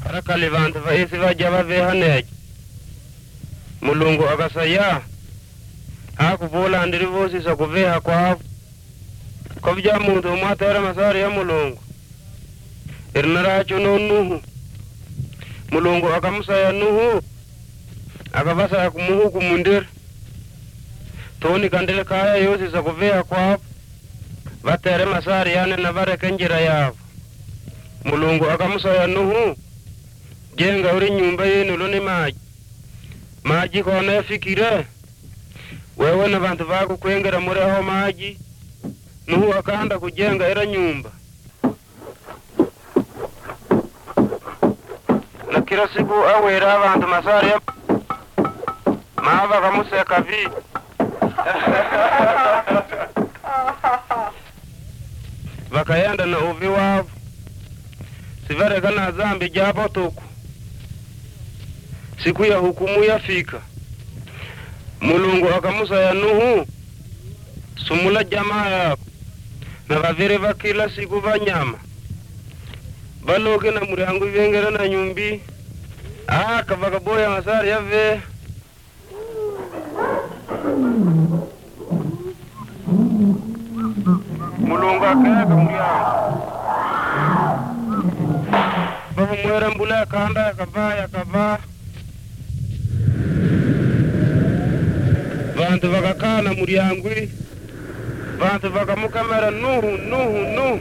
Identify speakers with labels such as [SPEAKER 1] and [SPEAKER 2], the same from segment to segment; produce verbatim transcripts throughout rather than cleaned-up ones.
[SPEAKER 1] Harakali vantu vaisi vaja vavehaneja. Mulungu akasaya. Hakuvola ndiri vosi sa kuveha kwavo. Kovja muntu umwatera masari ya mulungu. Irnaracho no Nuhu. Mulungu akamusaya Nuhu. Akavasa ya kumuhu kumundira. Toni kandile kaya yosi sa kuveha kwavo. Vatere masari yane na vareke njira yavo. Mulungu akamusaya Nuhu. Jenga uri nyumba yenu luni maji. Maji kona yafikire. Wewe na vantu vaku kuengera mureho maji. Nuhu akaanda kujenga ira nyumba. Na kila siku awera vantu masari ya maava kamuseka vi. Vakayenda na uvi wavu. Sivere kana zambi japo tuku. Siku ya hukumu yafika. Mulungu akamusaya Nuhu. Sumula jamaa yako. Na vavire vakila siku vanyama. Baloke na muriangu vengera na nyumbi. Ah, kavakaboya masari yave. Mulungu akeka muriangu. Baba mwera mbula kanda yakava yakava. Vantu vakakana muriangwi. Vantu vakamukamera Nuhu, Nuhu, Nuhu.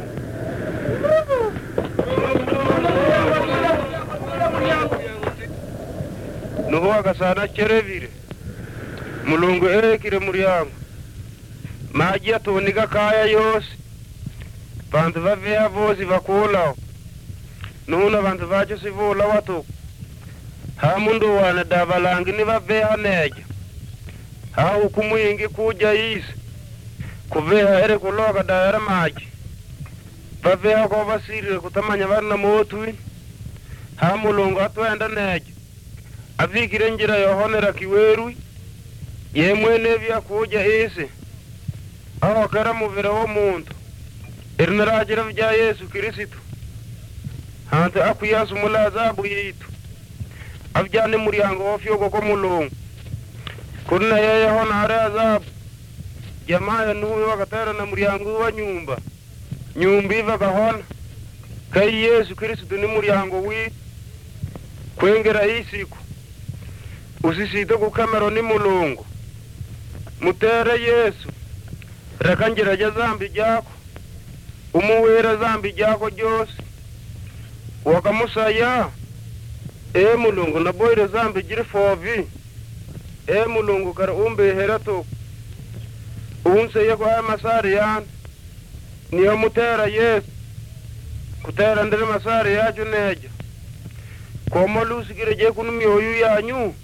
[SPEAKER 1] Nuhu akasana cherevire. Mulungu ekire muriangu. Maji yatonika kaya yosi. Vantu vavea vosi vakulao. Nuhu na vantu vacho sivula watu. Hamundu wana davalangi ni vavea neja. Ha hukumu ingi kuja isi. Kuveha ere kuloka daera maji. Vaveha kwa vasiri kutamanya varna motui. Ha mulungu atuenda neja. Avikire njira yohonera kiwerui. Ye mwene vya kuja isi. Aho kera muvira wa muntu. Irnarajira vya Yesu Kirisitu. Hante akuyasu mula azabu yitu. Avjane muriango wafyogo kwa mulungu. Kuna yeye hona hare azabu. Jamaa ya Nuhu wakatera na muriango wa nyumba. Nyumbi vakahona. Kai Yesu Kristo ni muriango wi. Kwengera hii siku. Usisito kukamero ni mulungu. Mutere Yesu. Rakanjira ja zambi jako. Umuwera zambi jako josi. Wakamusaya. E mulungu na boire zambi jiri fovi. E mulungu kar umbe herato. Unse yako haya masari yan. Niyo mutera Yesu. Kutera ndiri masari yacho neja. Koma lusi kire je kunu mioyu yanyu.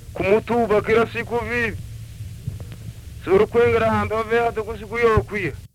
[SPEAKER 1] Kumutuba kila siku vivi. Suru kwengera hando vea tuku siku yokuya.